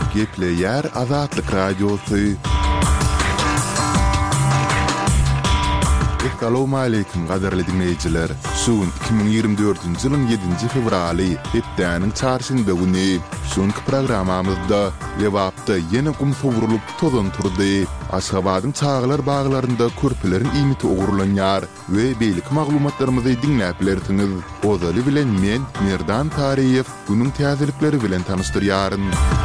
Gepleyer Azatlyk Radiosu. Assalamu alaykum gaderli dinleyijiler. Şun 2024-nji ýylyň 7-nji fevraly hepdäniň çarşymba güni şonky programamyzda lewapda ýene gum sowurulyp tozan turdy. Aşgabatyň çağlar baglarynda körpülerin iýmiti ogurlanýar we beýlik maglumatlarymyzy dinläp bilersiňiz. Ozaly bilen men Merdan Tariýew günüň täzelikleri bilen tanışdyrýaryn.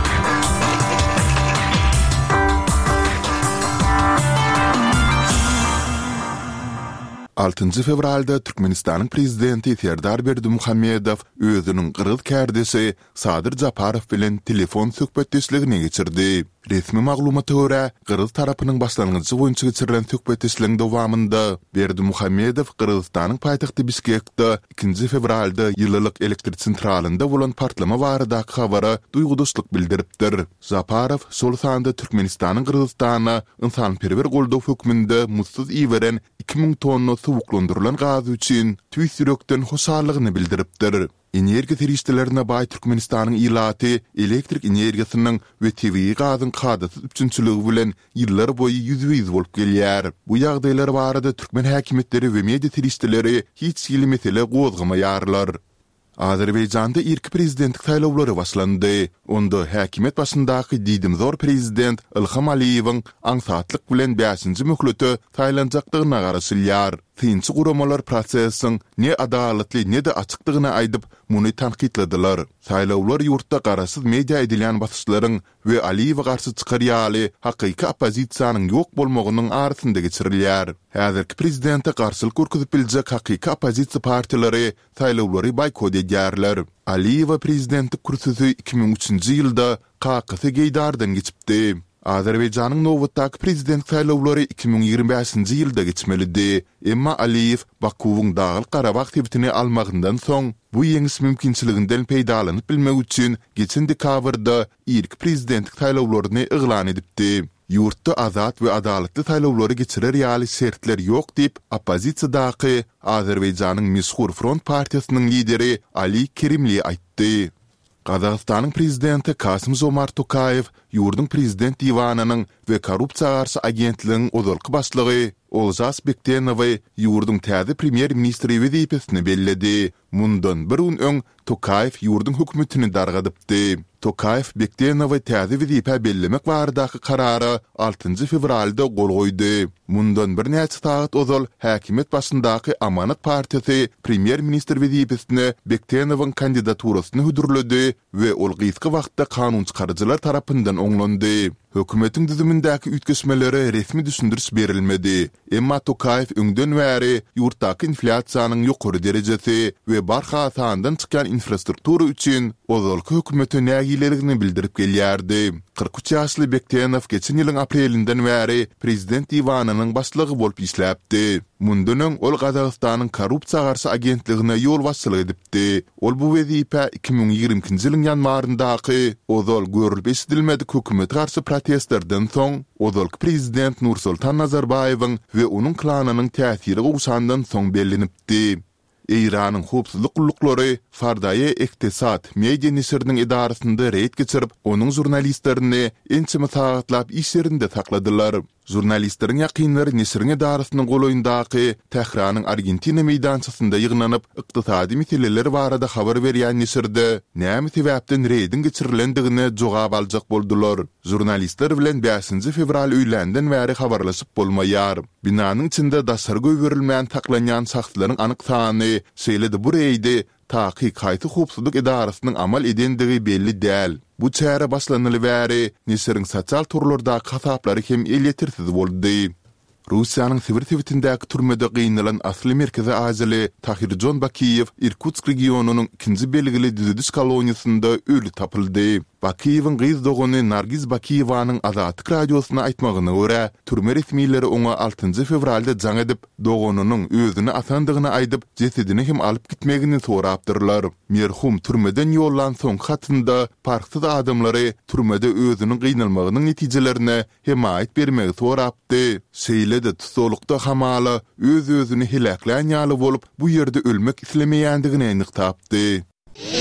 6 fevralda Türkmenistanyň prezidenti Serdar Berdimuhammedow özüniň Qırğız kärdesi Sadyr Japarow bilen telefon söhbetdeşligini geçirdi. Resmi maglumata görä, Qırğız tarapynyň başlangyjy boýunça geçirilen söhbetdeşligiň dowamynda Berdimuhammedow Qırğızstanyň paýtagty Bişkekde 2 fevralda ýyllyk elektr sentralynda bolan partlama barada habara duýgudaşlyk bildiripdir. Japarow şol sanda Türkmenistanyň Qırğızstana ynsanperwer goldaw hökmünde mutsuz iýeren 2000 tonna suwuklandyrylan gaz üçin tüýsürekden hoşarlygyny bildiripdir. Energiýa terişlerine baý Türkmenistanyň ilaty elektrik energiýasynyň we tebii gazyň kadaty üçinçiligi bilen ýyllar boýy ýüzüýiz bolup gelýär. Bu ýagdaýlar barada türkmen häkimetleri we media terişleri hiç ýyly mesele gozgamaýarlar. Azerbaýjanda ilk prezidentlik saýlawlary başlandy. Onda häkimet başyndaky didimzor prezident Ilham Aliýewiň aňsatlyk bilen 5-nji möhleti saýlanjakdygyna garaşylýar. Tinçi guramalar prosesiň ne adalatly ne de açykdygyny aýdyp muny tanqidlediler. Saýlawlar ýurtda garaşsyz media edilen basyşlaryň we Aliýewe garşy çykarýaly hakyky opozisiýanyň ýok bolmagynyň arasynda geçirilýär. Häzirki prezidente garşylyk görkezip biljek hakyky opozisiýa partiýalary saýlawlary boykot edýärler. Aliýewe prezidentlik kursysy 2003-nji ýylda kakasy geydardan geçipdi. Azerbaýjanyň nowatdaky prezident saýlawlary 2025-nji ýylda geçmelidi. Emma Aliýew Bakuwyň Dağlyk Qarabağ tebitini almagyndan soň bu ýeňis mümkinçiliginden peýdalanyp bilmek üçin geçen dekabrda ilk prezidentlik saýlawlaryny eglan edipdi. Ýurtda azat we adalatly saýlawlary geçirer ýaly şertler ýok diýip opozisiýadaky Azerbaýjanyň Meşhur Front partiýasynyň lideri Ali Kerimli aýtdy. Qazaqstanyň prezidenti Kasym-Jomart Tokayew ýurdun prezident diwananyň we korrupsiýa garşy agentliginiň ozalky başlygy Olzas Bektenowy ýurdun täze premier ministri wezipesini belledi. Mundan bir gün öň Tokayew ýurdun hökümetini dargadypdy. Tokayew Bektenowy täze wezipe bellemek baradaky karara 6 fevralda gol goýdy. Mundan bir näçe saat ozal häkimet başyndaky Amanat partiýasy premier ministr wezipesini Bektenowyň kandidaturasyny hudurlady we ol gysky wagtda kanun çykarjylar tarapyndan oňlandy. Hökümetiň düzümindäki ütgeşmelere resmi düşündürüş berilmedi. Emma Tokayew öňden bäri ýurtdaky inflasiýanyň ýokary derejesi we barha sandan çykan infrastruktura üçin ozalky hökümete nägileligini bildirip gelýärdi. 43 ýaşly Bektenow geçen ýylyň aprelinden bäri prezident diwananyň başlygy bolup işläpdi. Mundan ol Qazaqstanyň korrupsiýa garşy agentligine ýol başçylyk edipdi. Ol bu wezipe 2022-nji ýylyň ýanwaryndaky ozal görülip eşidilmedik hökümet garşy protestlerden soň ozalky prezident Nursultan Nazarbayewiň we onuň klanynyň täsiri gowşandan soň bellenipdi. İran'ın hopsuzluk gullukları Fardaye Ektisat Media Nisirinin idarasında reýt geçirip, onun jurnalistlerini ençime saýatlap iş yerinde sakladylar. Jurnalistlerin ýakynlary Nisiriniň idarasynyň goloýundaky Tehranyň Argentina meýdançasynda ýygnanyp, ykdysady meseleler barada habar berýän Nisirde näme sebäpden reýdin geçirilendigine jogap aljak boldular. Jurnalistler bilen 5 fevral öýlenden bäri habarlaşyp bolmaýar. Binanyň içinde daşary göwerilmän taklanýan şahslaryň anyk sany şeýledi bu reýdi taýyk haýty hopsuzluk idarasynyň amal edendigi belli däl. Bu çäre başlanyly bäri Nisiriň sosial turlarda hasaplary hem elýetirsiz boldy. Russiýanyň Sibir tewitindäki türmede gynnalan asly merkezi ajaly Tahirjon Bakiyew Irkutsk regionunyň 2-nji belgili düzüdüş koloniýasynda öli tapyldy. Bakiyewiň gyz dogany Nargiz Bakiyewanyň Azatlyk radiosyna aýtmagyna görä, türme resmiýetleri oňa 6 fevralda jaň edip, doganynyň özüni asandygyny aýdyp, jesedini hem alyp gitmegini sorapdyrlar. Merhum türmeden ýollan soň hatynda parksyz adamlary türmede özüniň gynalmagynyň netijelerini hem aýt bermegi sorapdy. Şeýle-de tutulukda hamala öz-özüni hilaklän ýaly bolup, bu ýerde ölmek islemeýändigini aýnyk tapdy.